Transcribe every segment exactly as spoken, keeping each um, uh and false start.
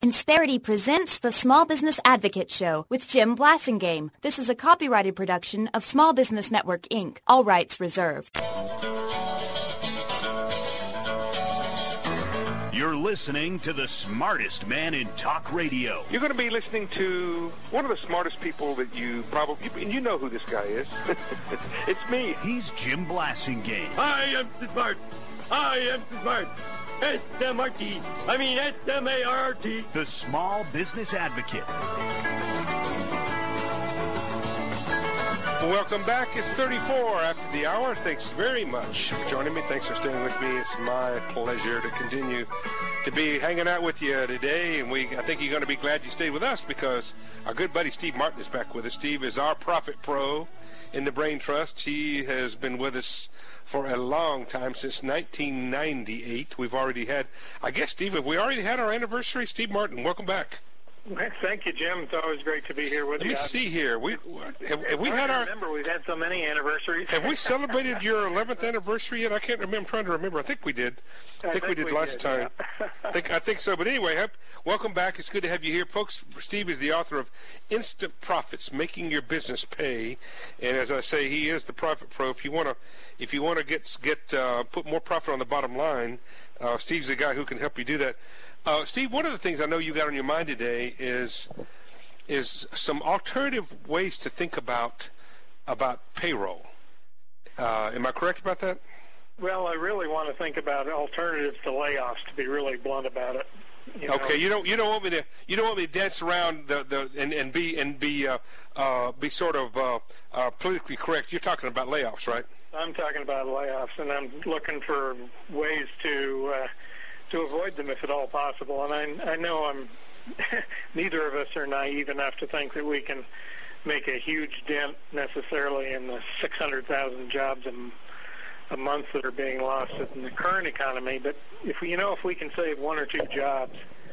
Insperity presents the Small Business Advocate Show with Jim Blasingame. This is a copyrighted production of Small Business Network, Incorporated. All rights reserved. You're listening to the smartest man in talk radio. You're going to be listening to one of the smartest people that you probably, and you know who this guy is. It's me. He's Jim Blasingame. I am smart. I am smart. S M R T. I mean S M A R R T. The Small Business Advocate. Welcome back. It's thirty-four after the hour. Thanks very much for joining me. Thanks for staying with me. It's my pleasure to continue to be hanging out with you today. And we, I think you're going to be glad you stayed with us because our good buddy Steve Martin is back with us. Steve is our Profit Pro in the Brain Trust. He has been with us for a long time, since nineteen ninety-eight. We've already had, I guess, Steve, have we already had our anniversary? Steve Martin, welcome back. Thank you, Jim. It's always great to be here with Let you. Let me see here. We have, have we had our. Remember, we've had so many anniversaries. Have we celebrated your eleventh anniversary yet? I can't remember. I'm trying to remember. I think we did. I, I think, think we did we last did, time. Yeah. I think I think so. But anyway, welcome back. It's good to have you here, folks. Steve is the author of Instant Profits: Making Your Business Pay, and as I say, he is the Profit Pro. If you want to, if you want to get get uh, put more profit on the bottom line, uh, Steve's the guy who can help you do that. Uh, Steve, one of the things I know you got on your mind today is is some alternative ways to think about about payroll. Uh, am I correct about that? Well, I really want to think about alternatives to layoffs. To be really blunt about it. You know? Okay, you don't you don't want me to you don't want me to dance around the, the and, and be and be uh, uh, be sort of uh, uh, politically correct. You're talking about layoffs, right? I'm talking about layoffs, and I'm looking for ways to. Uh, to avoid them if at all possible. And I, I know I'm neither of us are naive enough to think that we can make a huge dent necessarily in the six hundred thousand jobs a, a month that are being lost in the current economy. But if we, you know, if we can save one or two jobs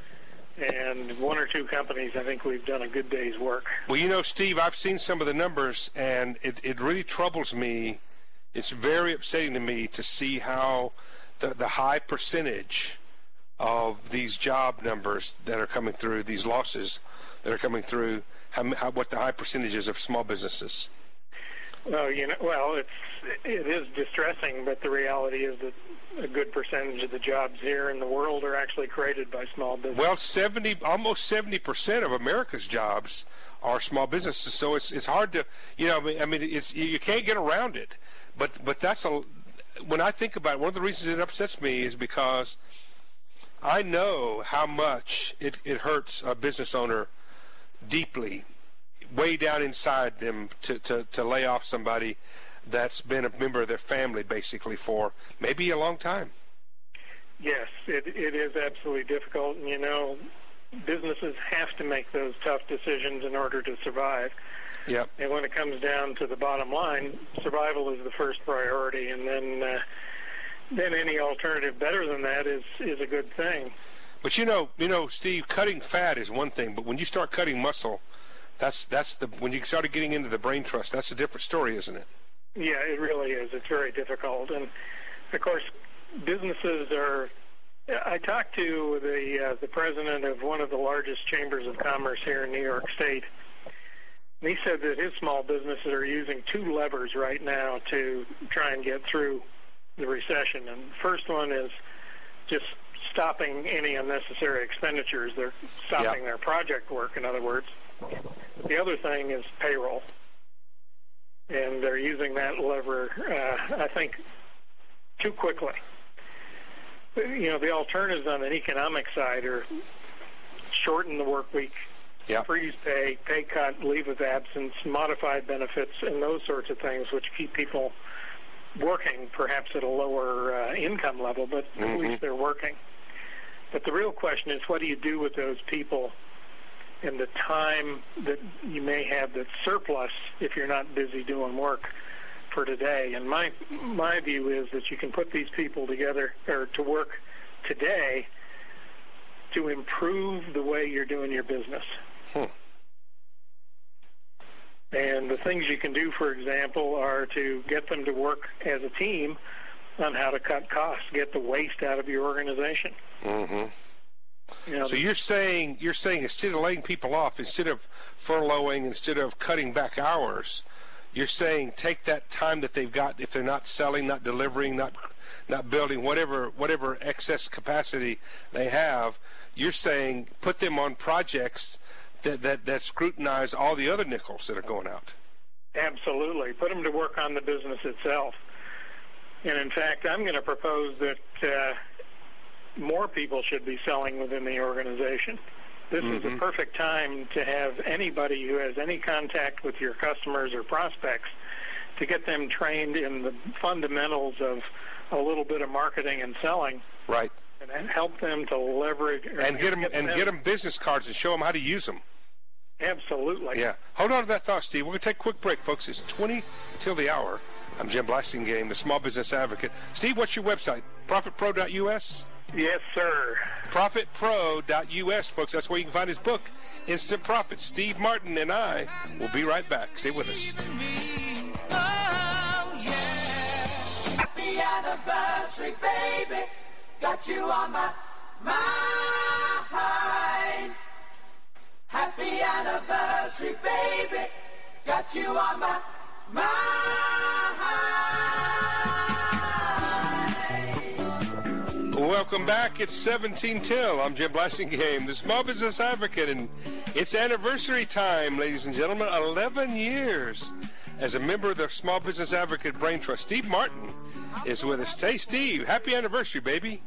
and one or two companies, I think we've done a good day's work. Well, you know, Steve, I've seen some of the numbers, and it, it really troubles me. It's very upsetting to me to see how the, the high percentage of these job numbers that are coming through, these losses that are coming through, how, how, what the high percentages of small businesses. Well, you know, well, it's it is distressing, but the reality is that a good percentage of the jobs here in the world are actually created by small businesses. Well, seventy, almost seventy percent of America's jobs are small businesses, so it's it's hard to, you know, I mean, it's you can't get around it. But but that's a when I think about it, one of the reasons it upsets me is because I know how much it, it hurts a business owner deeply, way down inside them, to, to, to lay off somebody that's been a member of their family basically for maybe a long time. Yes, it, it is absolutely difficult. And, you know, businesses have to make those tough decisions in order to survive. Yep. And when it comes down to the bottom line, survival is the first priority, and then uh, then any alternative better than that is, is a good thing. But you know, you know, Steve, cutting fat is one thing, but when you start cutting muscle, that's that's the when you start getting into the brain trust, that's a different story, isn't it? Yeah, it really is. It's very difficult, and of course, businesses are. I talked to the uh, the president of one of the largest chambers of commerce here in New York State. And he said that his small businesses are using two levers right now to try and get through the recession. And the first one is just stopping any unnecessary expenditures. They're stopping yeah. their project work, in other words. The other thing is payroll. And they're using that lever, uh, I think, too quickly. You know, the alternatives on an economic side are shorten the work week, yeah. freeze pay, pay cut, leave of absence, modified benefits, and those sorts of things, which keep people working, perhaps at a lower uh, income level, but mm-hmm. at least they're working. But the real question is, what do you do with those people in the time that you may have that's surplus if you're not busy doing work for today? And my my view is that you can put these people together or to work today to improve the way you're doing your business. Hmm. And the things you can do, for example, are to get them to work as a team on how to cut costs, get the waste out of your organization. Mm-hmm. You know, so you're saying you're saying instead of laying people off, instead of furloughing, instead of cutting back hours, you're saying take that time that they've got, if they're not selling, not delivering, not not building, whatever whatever excess capacity they have, you're saying put them on projects that that, that scrutinize all the other nickels that are going out. Absolutely. Put them to work on the business itself. And in fact, I'm going to propose that uh, more people should be selling within the organization. This mm-hmm. is a perfect time to have anybody who has any contact with your customers or prospects to get them trained in the fundamentals of a little bit of marketing and selling. Right. And help them to leverage. And get them, get and them. get them business cards and show them how to use them. Absolutely. Yeah. Hold on to that thought, Steve. We're going to take a quick break, folks. It's twenty till the hour. I'm Jim Blasingame, the Small Business Advocate. Steve, what's your website? profit pro dot U S? Yes, sir. profit pro dot U S, folks. That's where you can find his book, Instant Profit. Steve Martin and I will be right back. Stay with us. Happy anniversary, baby. Got you on my mind. Happy anniversary, baby. Got you on my mind. Welcome back. It's seventeen till. I'm Jim Blasingame, the Small Business Advocate, and it's anniversary time, ladies and gentlemen. eleven years as a member of the Small Business Advocate Brain Trust. Steve Martin is with us. Hey, Steve, happy anniversary, baby.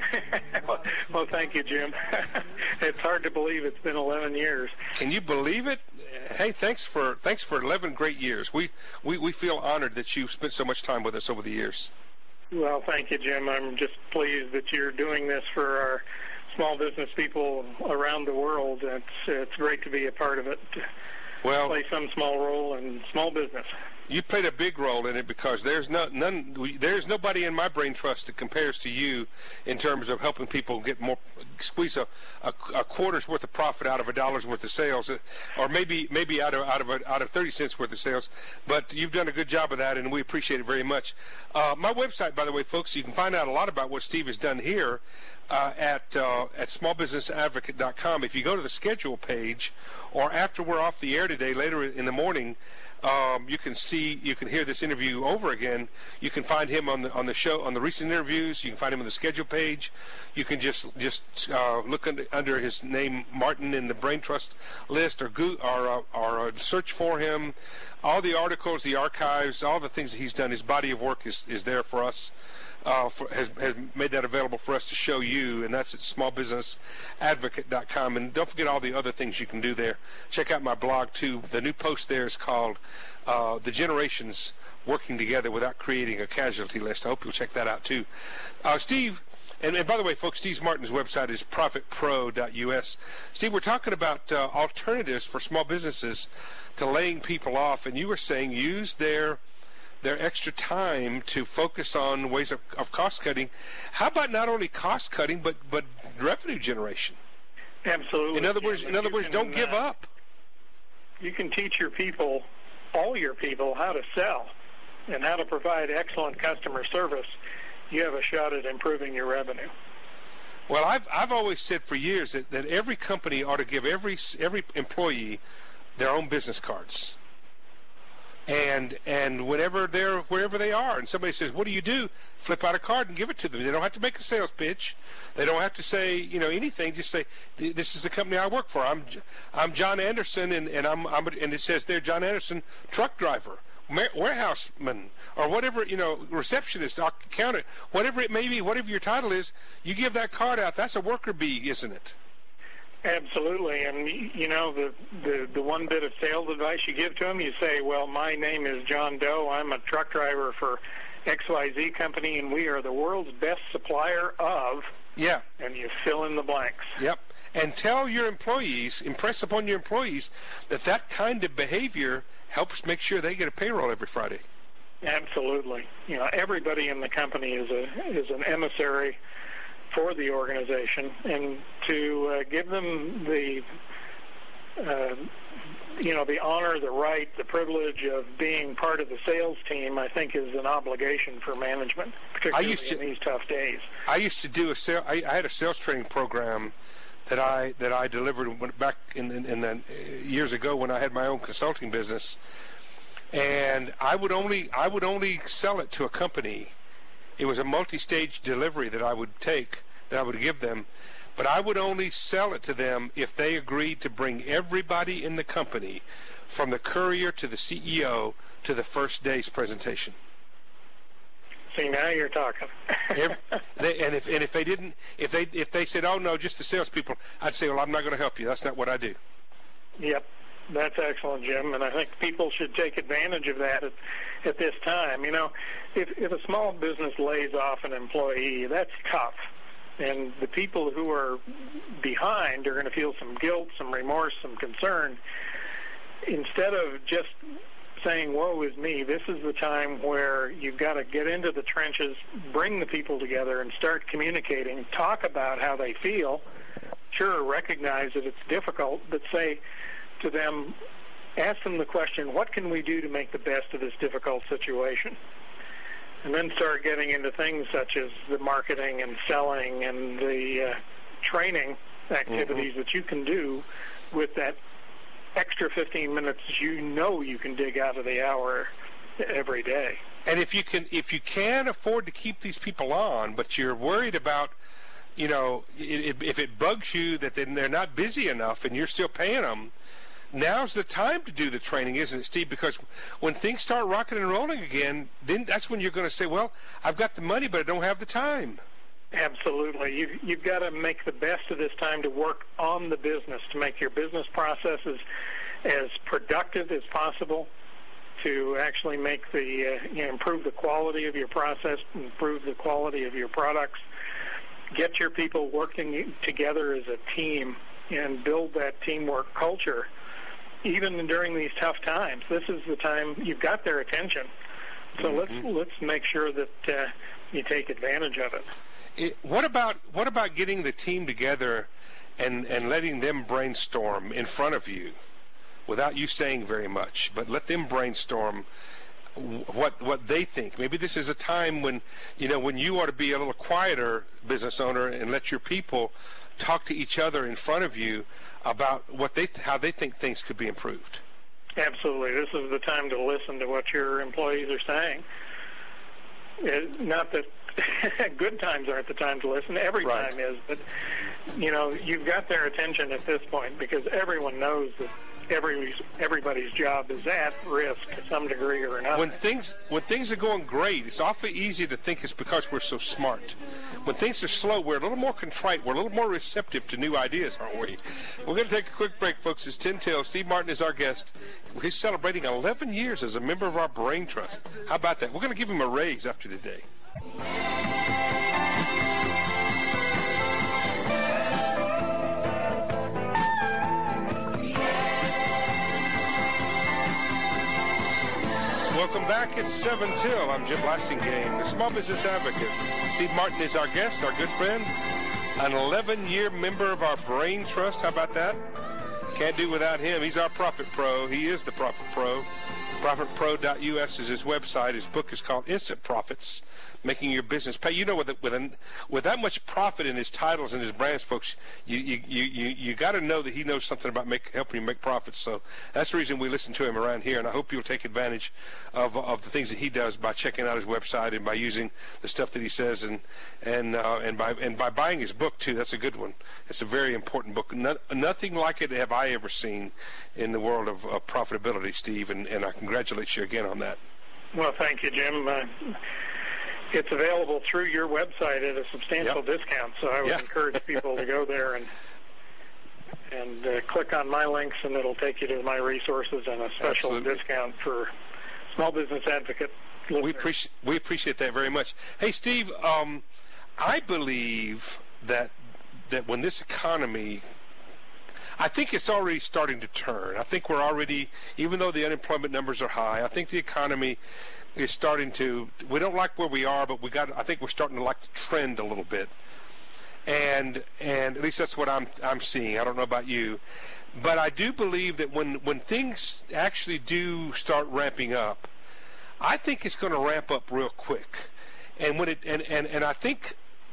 well, well, thank you, Jim. It's hard to believe it's been eleven years. Can you believe it? Hey, thanks for thanks for eleven great years. We, we, we feel honored that you've spent so much time with us over the years. Well, thank you, Jim. I'm just pleased that you're doing this for our small business people around the world. It's it's great to be a part of it. Well, play some small role in small business. You played a big role in it because there's no none we, there's nobody in my brain trust that compares to you in terms of helping people get more, squeeze a, a, a quarter's worth of profit out of a dollar's worth of sales, or maybe maybe out of out of a, out of thirty cents worth of sales. But you've done a good job of that, and we appreciate it very much. Uh, my website, by the way, folks, you can find out a lot about what Steve has done here uh, at uh, at small business advocate dot com. If you go to the schedule page, or after we're off the air today, later in the morning. Um, you can see, you can hear this interview over again. You can find him on the on the show, on the recent interviews. You can find him on the schedule page. You can just just uh, look under, under his name, Martin, in the Brain Trust list, or go, or, uh, or uh, search for him. All the articles, the archives, all the things that he's done. His body of work is is there for us. Uh, for, has, has made that available for us to show you, and that's at small business advocate dot com. And don't forget all the other things you can do there. Check out my blog, too. The new post there is called uh, The Generations Working Together Without Creating a Casualty List. I hope you'll check that out, too. Uh, Steve, and, and by the way, folks, Steve Martin's website is profit pro dot U S. Steve, we're talking about uh, alternatives for small businesses to laying people off, and you were saying use their their extra time to focus on ways of, of cost cutting. How about not only cost cutting, but, but revenue generation? Absolutely. In other words, in other words, can, don't give uh, up. You can teach your people, all your people, how to sell and how to provide excellent customer service. You have a shot at improving your revenue. Well, I've I've always said for years that, that every company ought to give every every employee their own business cards. And and whenever they're wherever they are, and somebody says, "What do you do?" Flip out a card and give it to them. They don't have to make a sales pitch. They don't have to say you know anything. Just say, "This is the company I work for. I'm I'm John Anderson, and and I'm, I'm and it says there, John Anderson, truck driver, warehouseman, or whatever you know, receptionist, accountant, whatever it may be, whatever your title is. You give that card out. That's a worker bee, isn't it? Absolutely, and you know the, the the one bit of sales advice you give to them, you say, "Well, my name is John Doe. I'm a truck driver for X Y Z company, and we are the world's best supplier of." Yeah. And you fill in the blanks. Yep. And tell your employees, impress upon your employees that that kind of behavior helps make sure they get a payroll every Friday. Absolutely. You know, everybody in the company is a is an emissary for the organization, and to uh, give them the uh, you know the honor, the right, the privilege of being part of the sales team, I think is an obligation for management, particularly I used to, in these tough days. I used to do a sale. I, I had a sales training program that I that I delivered back in in, in the years ago when I had my own consulting business, and I would only I would only sell it to a company. It was a multi-stage delivery that I would take, that I would give them, but I would only sell it to them if they agreed to bring everybody in the company, from the courier to the C E O, to the first day's presentation. See, now you're talking. if they, and if and if they didn't, if they if they said, "Oh no, just the salespeople," I'd say, "Well, I'm not going to help you. That's not what I do." Yep, that's excellent, Jim. And I think people should take advantage of that at, at this time. You know, if if a small business lays off an employee, that's tough, and the people who are behind are going to feel some guilt, some remorse, some concern. Instead of just saying, woe is me, this is the time where you've got to get into the trenches, bring the people together, and start communicating, talk about how they feel. Sure, recognize that it's difficult, but say to them, ask them the question, what can we do to make the best of this difficult situation? And then start getting into things such as the marketing and selling and the uh, training activities mm-hmm. that you can do with that extra fifteen minutes you know you can dig out of the hour every day. And if you can if you can afford to keep these people on, but you're worried about, you know, it, if it bugs you that they're not busy enough and you're still paying them, now's the time to do the training, isn't it, Steve? Because when things start rocking and rolling again, then that's when you're going to say, well, I've got the money, but I don't have the time. Absolutely. You've, you've got to make the best of this time to work on the business, to make your business processes as productive as possible, to actually make the uh, you know, improve the quality of your process, improve the quality of your products, get your people working together as a team, and build that teamwork culture. Even during these tough times, this is the time you've got their attention. So mm-hmm. let's let's make sure that uh, you take advantage of it. It, what about what about getting the team together and, and letting them brainstorm in front of you without you saying very much, but let them brainstorm what what they think. Maybe this is a time when, you know, when you ought to be a little quieter, business owner, and let your people talk to each other in front of you about what they how they think things could be improved. Absolutely. This is the time to listen to what your employees are saying. It, not that good times aren't the time to listen. Every right. time is. But, you know, you've got their attention at this point because everyone knows that every everybody's job is at risk to some degree or another. When things when things are going great, it's awfully easy to think it's because we're so smart. When things are slow, we're a little more contrite. We're a little more receptive to new ideas, aren't we? We're going to take a quick break, folks. It's ten till. Steve Martin is our guest. He's celebrating eleven years as a member of our Brain Trust. How about that? We're going to give him a raise after today. Welcome back. It's seven till. I'm Jim Blasingame, the Small Business Advocate. Steve Martin is our guest, our good friend, an eleven-year member of our Brain Trust. How about that? Can't do without him. He's our Profit Pro. He is the Profit Pro. profit pro dot U S is his website. His book is called Instant Profits, Making Your Business Pay. You know, with with, an, with that much profit in his titles and his brands, folks, you you you you, you got to know that he knows something about make, helping you make profits. So that's the reason we listen to him around here, and I hope you'll take advantage of of the things that he does by checking out his website and by using the stuff that he says, and and uh, and by and by buying his book too. That's a good one. It's a very important book. No, nothing like it have I ever seen in the world of, of profitability, Steve, and, and I congratulate you again on that. Well, thank you, Jim. Uh, it's available through your website at a substantial yep. discount, so I would yeah. encourage people to go there and and uh, click on my links, and it'll take you to my resources and a special Absolutely. discount for Small Business Advocate listeners. We appreciate we appreciate that very much. Hey, Steve, um, I believe that that when this economy, I think it's already starting to turn. I think we're already, even though the unemployment numbers are high, I think the economy is starting to, we don't like where we are, but we got, I think we're starting to like the trend a little bit. And and at least that's what I'm I'm seeing. I don't know about you. But I do believe that when, when things actually do start ramping up, I think it's going to ramp up real quick. And when it and, and, and I think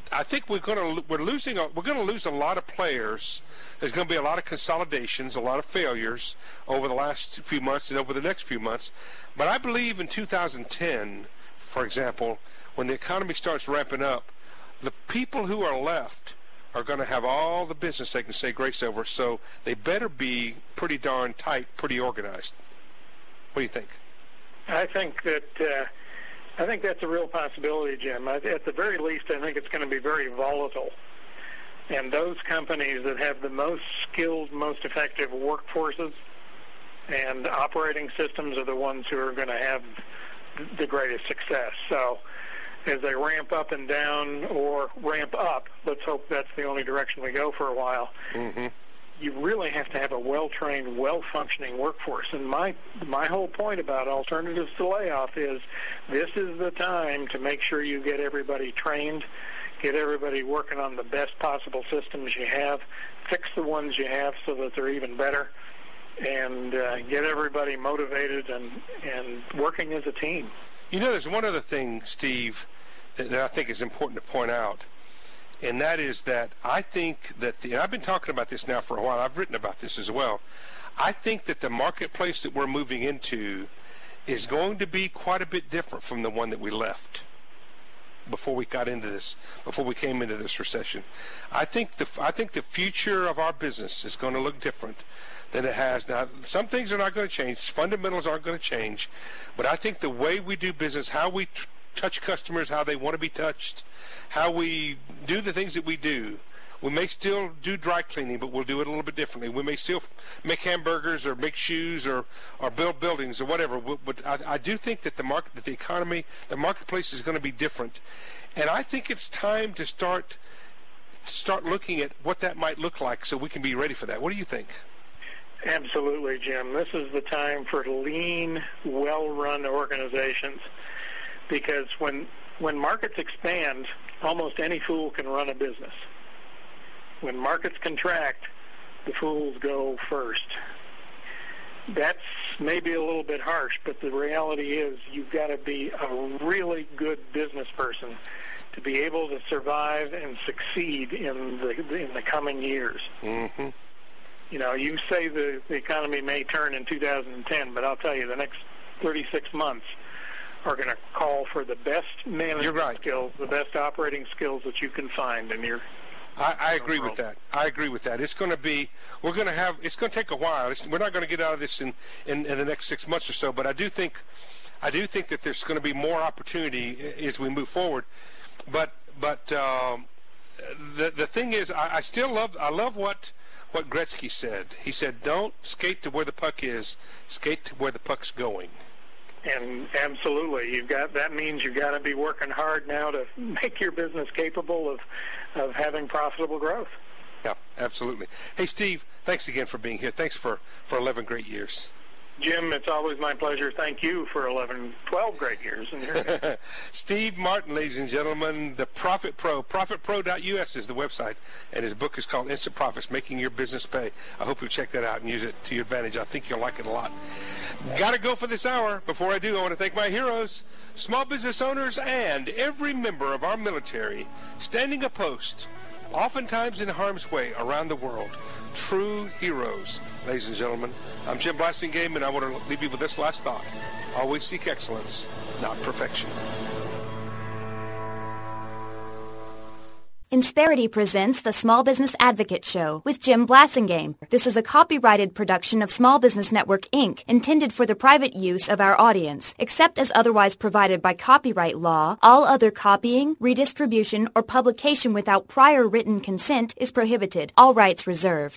I think we're going to we're losing a, we're going to lose a lot of players. There's going to be a lot of consolidations, a lot of failures over the last few months and over the next few months. But I believe in two thousand ten, for example, when the economy starts ramping up, the people who are left are going to have all the business they can say grace over. So they better be pretty darn tight, pretty organized. What do you think? I think that uh, I think that's a real possibility, Jim. I, at the very least, I think it's going to be very volatile. And those companies that have the most skilled, most effective workforces and operating systems are the ones who are going to have the greatest success. So as they ramp up and down, or ramp up, let's hope that's the only direction we go for a while, mm-hmm. you really have to have a well-trained, well-functioning workforce. And my my whole point about alternatives to layoff is this is the time to make sure you get everybody trained, get everybody working on the best possible systems you have, fix the ones you have so that they're even better, and uh, get everybody motivated and, and working as a team. You know, there's one other thing, Steve, that, that I think is important to point out. And that is that I think that, the, and I've been talking about this now for a while, I've written about this as well, I think that the marketplace that we're moving into is going to be quite a bit different from the one that we left before we got into this, before we came into this recession. I think the, I think the future of our business is going to look different than it has. Now, some things are not going to change, fundamentals aren't going to change, but I think the way we do business, how we t- touch customers, how they want to be touched, how we do the things that we do. We may still do dry cleaning, but we'll do it a little bit differently. We may still make hamburgers or make shoes or, or build buildings or whatever. But I, I do think that the market, that the economy, the marketplace is going to be different, and I think it's time to start start looking at what that might look like so we can be ready for that. What do you think? Absolutely, Jim. This is the time for lean, well-run organizations, because when when markets expand, almost any fool can run a business. When markets contract, the fools go first. That's maybe a little bit harsh, but the reality is you've got to be a really good business person to be able to survive and succeed in the in the coming years. Mm-hmm. You know, you say the, the economy may turn in two thousand ten, but I'll tell you, the next thirty-six months are going to call for the best management right. skills, the best operating skills that you can find in your I, I agree with that. I agree with that. It's going to be, we're going to have, it's going to take a while. It's, we're not going to get out of this in, in, in the next six months or so, but I do think, I do think that there's going to be more opportunity as we move forward. But, but um, the the thing is, I, I still love, I love what, what Gretzky said. He said, don't skate to where the puck is, skate to where the puck's going. And absolutely, you've got that means you've got to be working hard now to make your business capable of, of having profitable growth. Yeah, absolutely. Hey, Steve, thanks again for being here. Thanks for, for eleven great years. Jim, it's always my pleasure. Thank you for eleven, twelve great years. Steve Martin, ladies and gentlemen, the Profit Pro. profit pro dot U S is the website, and his book is called Instant Profits, Making Your Business Pay. I hope you'll check that out and use it to your advantage. I think you'll like it a lot. Got to go for this hour. Before I do, I want to thank my heroes, small business owners, and every member of our military standing a post, oftentimes in harm's way around the world. True heroes, ladies and gentlemen. I'm Jim Blasingame, and I want to leave you with this last thought. Always seek excellence, not perfection. Insperity presents the Small Business Advocate Show with Jim Blasingame. This is a copyrighted production of Small Business Network, Incorporated, intended for the private use of our audience. Except as otherwise provided by copyright law, all other copying, redistribution, or publication without prior written consent is prohibited. All rights reserved.